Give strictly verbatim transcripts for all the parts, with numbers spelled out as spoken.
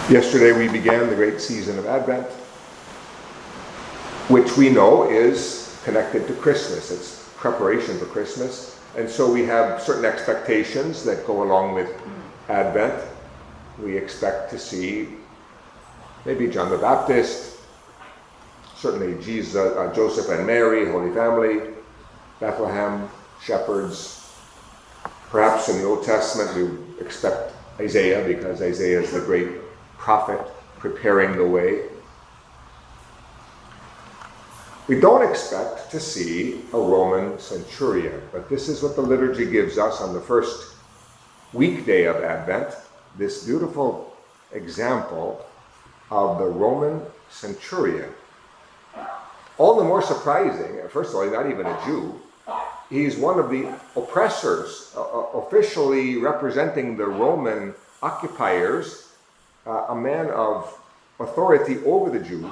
Yesterday we began the great season of Advent, which we know is connected to Christmas. It's preparation for Christmas. And so we have certain expectations that go along with Advent. We expect to see maybe John the Baptist, certainly Jesus, uh, Joseph and Mary, Holy Family, Bethlehem, shepherds. Perhaps in the Old Testament we expect Isaiah, because Isaiah is the great prophet preparing the way. We don't expect to see a Roman centurion, but this is what the liturgy gives us on the first weekday of Advent, this beautiful example of the Roman centurion. All the more surprising, first of all, he's not even a Jew. He's one of the oppressors, uh, officially representing the Roman occupiers, uh, a man of authority over the Jews.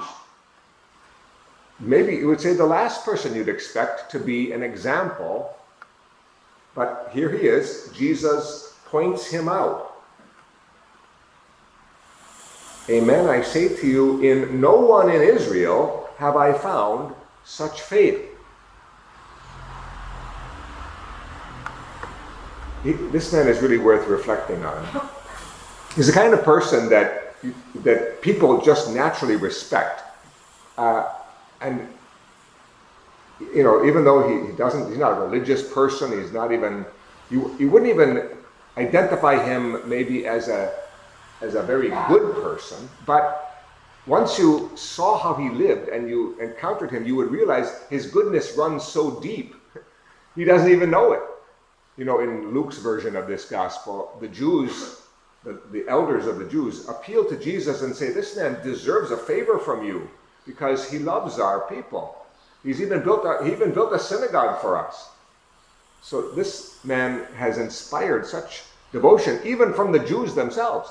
Maybe you would say the last person you'd expect to be an example, but here he is. Jesus points him out. Amen, I say to you, in no one in Israel have I found such faith. He, this man is really worth reflecting on. He's the kind of person that that people just naturally respect. Uh, and, you know, even though he, he doesn't, he's not a religious person, he's not even, you, you wouldn't even identify him maybe as a, as a very good person, but once you saw how he lived and you encountered him, you would realize his goodness runs so deep, he doesn't even know it. You know, in Luke's version of this gospel, the Jews, the, the elders of the Jews, appeal to Jesus and say, this man deserves a favor from you because he loves our people. He's even built a, he even built a synagogue for us. So this man has inspired such devotion, even from the Jews themselves.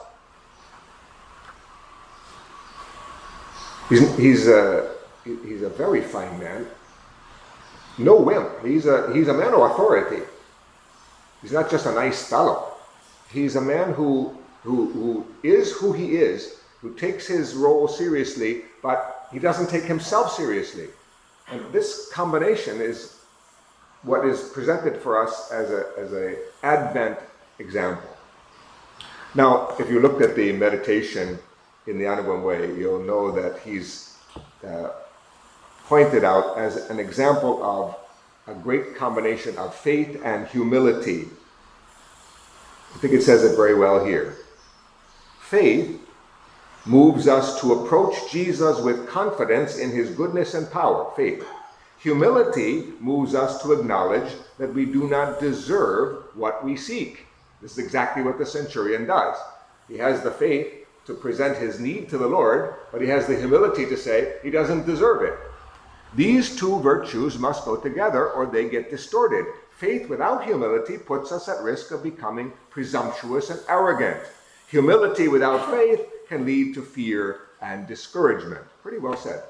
He's, he's, a, he's a very fine man. No wimp. He's a, he's a man of authority. He's not just a nice fellow. He's a man who, who, who is who he is, who takes his role seriously, but he doesn't take himself seriously. And this combination is what is presented for us as a as a Advent example. Now, if you looked at the meditation in the Anawan Way, you'll know that he's uh, pointed out as an example of a great combination of faith and humility. I think it says it very well here. Faith moves us to approach Jesus with confidence in his goodness and power, faith. Humility moves us to acknowledge that we do not deserve what we seek. This is exactly what the centurion does. He has the faith to present his need to the Lord, but he has the humility to say he doesn't deserve it. These two virtues must go together or they get distorted. Faith without humility puts us at risk of becoming presumptuous and arrogant. Humility without faith can lead to fear and discouragement. Pretty well said.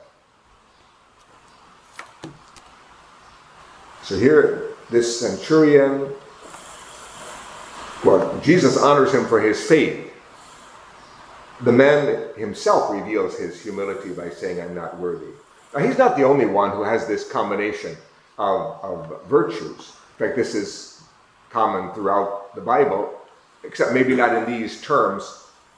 So here, this centurion, well, Jesus honors him for his faith. The man himself reveals his humility by saying, I'm not worthy. Now, he's not the only one who has this combination of, of virtues. In fact, this is common throughout the Bible, except maybe not in these terms.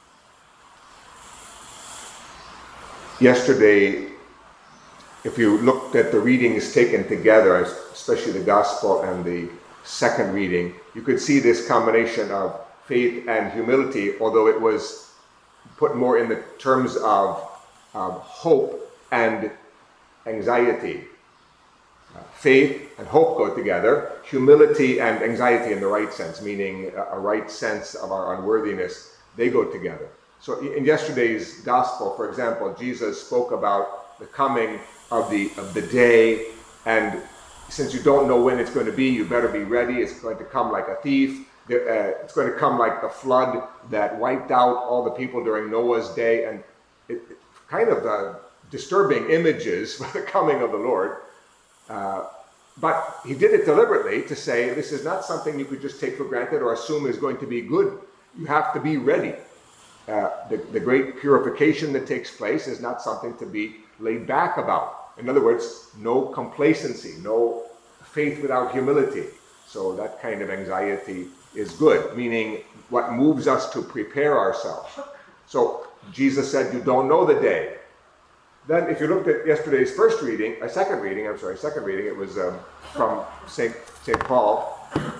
Yesterday, if you looked at the readings taken together, especially the Gospel and the second reading, you could see this combination of faith and humility, although it was put more in the terms of, of hope and anxiety. Uh, faith and hope go together. Humility and anxiety in the right sense, meaning a, a right sense of our unworthiness, they go together. So in yesterday's gospel, for example, Jesus spoke about the coming of the of the day, and since you don't know when it's going to be, you better be ready. It's going to come like a thief. Uh, it's going to come like the flood that wiped out all the people during Noah's day, and it, it kind of uh, disturbing images for the coming of the Lord. Uh, but he did it deliberately to say this is not something you could just take for granted or assume is going to be good. You have to be ready. uh, the, the great purification that takes place is not something to be laid back about. In other words, no complacency, no faith without humility. So that kind of anxiety is good, meaning what moves us to prepare ourselves. So Jesus said, you don't know the day. Then if you looked at yesterday's first reading, a second reading, I'm sorry, second reading, it was um, from Saint Saint Paul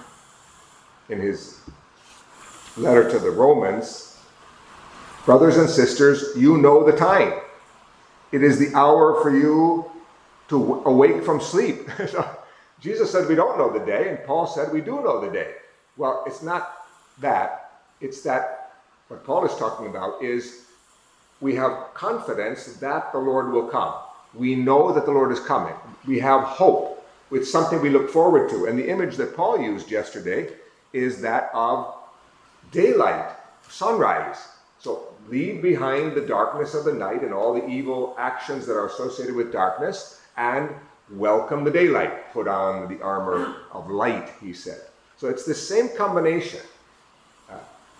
in his letter to the Romans. Brothers and sisters, you know the time. It is the hour for you to w- awake from sleep. So Jesus said we don't know the day, and Paul said we do know the day. Well, it's not that. It's that what Paul is talking about is we have confidence that the Lord will come. We know that the Lord is coming. We have hope. It's something we look forward to. And the image that Paul used yesterday is that of daylight, sunrise. So leave behind the darkness of the night and all the evil actions that are associated with darkness and welcome the daylight. Put on the armor of light, he said. So it's the same combination. Uh,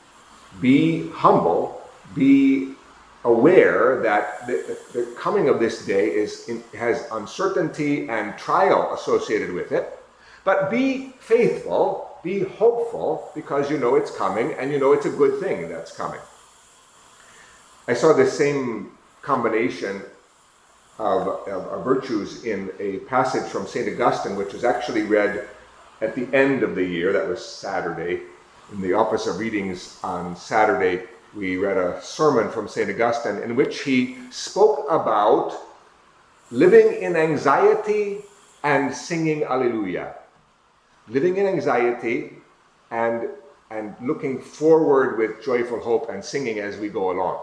be humble, be aware that the, the coming of this day is in, has uncertainty and trial associated with it, but be faithful, be hopeful, because you know it's coming and you know it's a good thing that's coming. I saw this same combination of, of, of virtues in a passage from Saint Augustine, which was actually read at the end of the year. That was Saturday. In the Office of Readings on Saturday, we read a sermon from Saint Augustine in which he spoke about living in anxiety and singing Alleluia. Living in anxiety and, and looking forward with joyful hope and singing as we go along.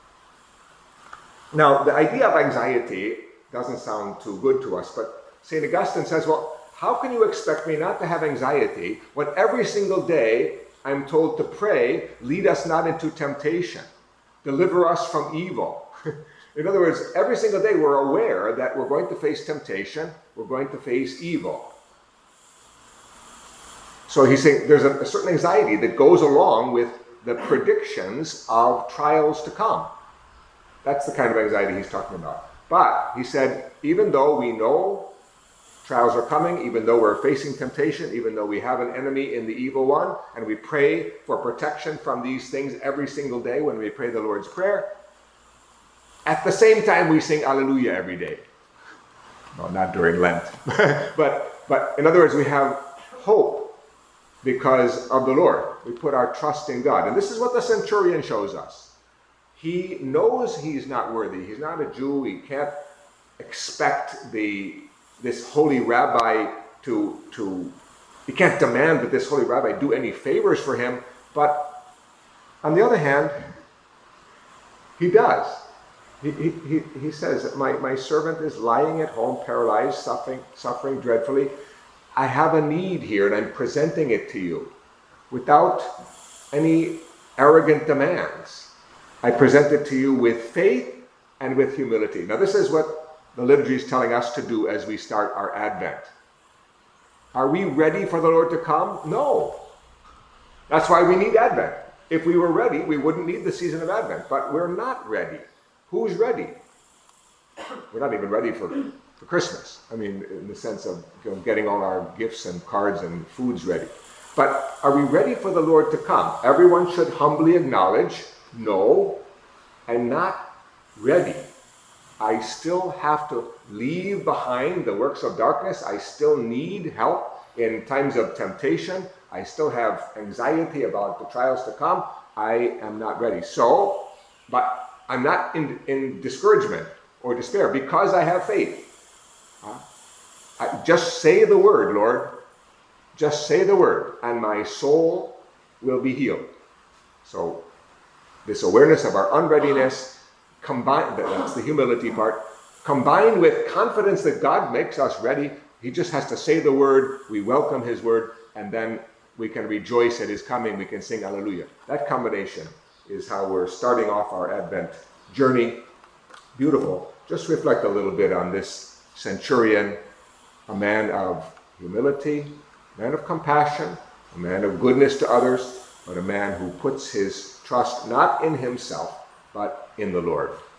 Now, the idea of anxiety doesn't sound too good to us, but Saint Augustine says, well, how can you expect me not to have anxiety when every single day I'm told to pray, lead us not into temptation, deliver us from evil. In other words, every single day we're aware that we're going to face temptation, we're going to face evil. So he's saying there's a, a certain anxiety that goes along with the predictions of trials to come. That's the kind of anxiety he's talking about. But he said, even though we know trials are coming, even though we're facing temptation, even though we have an enemy in the evil one, and we pray for protection from these things every single day when we pray the Lord's Prayer, at the same time we sing Alleluia every day. No, not during Lent. but, but in other words, we have hope because of the Lord. We put our trust in God. And this is what the centurion shows us. He knows he's not worthy. He's not a Jew. He can't expect the this holy rabbi to, to, he can't demand that this holy rabbi do any favors for him, but on the other hand, he does. He, he, he, he says, my, my servant is lying at home, paralyzed, suffering, suffering dreadfully. I have a need here and I'm presenting it to you without any arrogant demands. I present it to you with faith and with humility. Now this is what the liturgy is telling us to do as we start our Advent. Are we ready for the Lord to come? No. That's why we need Advent. If we were ready, we wouldn't need the season of Advent. But we're not ready. Who's ready? We're not even ready for, for Christmas. I mean, in the sense of you know, getting all our gifts and cards and foods ready. But are we ready for the Lord to come? Everyone should humbly acknowledge, no, I'm not ready. I still have to leave behind the works of darkness. I still need help in times of temptation. I still have anxiety about the trials to come. I am not ready. So, but I'm not in, in discouragement or despair because I have faith. Uh, I, just say the word, Lord. Just say the word, and my soul will be healed. So, this awareness of our unreadiness, combined, that's the humility part, combined with confidence that God makes us ready. He just has to say the word, we welcome his word, and then we can rejoice at his coming, we can sing Alleluia. That combination is how we're starting off our Advent journey. Beautiful. Just reflect a little bit on this centurion, a man of humility, a man of compassion, a man of goodness to others, but a man who puts his trust not in himself, but in the Lord.